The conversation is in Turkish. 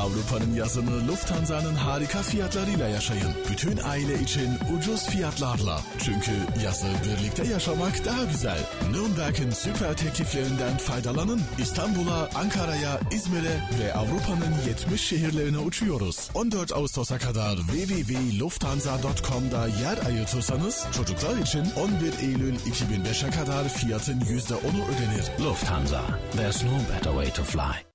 Avrupa'nın yazını Lufthansa'nın harika fiyatlarıyla yaşayın. Bütün aile için ucuz fiyatlarla. Çünkü yazı birlikte yaşamak daha güzel. Nürnberg'in süper tekliflerinden faydalanın. İstanbul'a, Ankara'ya, İzmir'e ve Avrupa'nın 70 şehirlerine uçuyoruz. 14 Ağustos'a kadar www.lufthansa.com'da yer ayırtırsanız çocuklar için 11 Eylül 2005'e kadar fiyatın %10'u ödenir. Lufthansa. There's no better way to fly.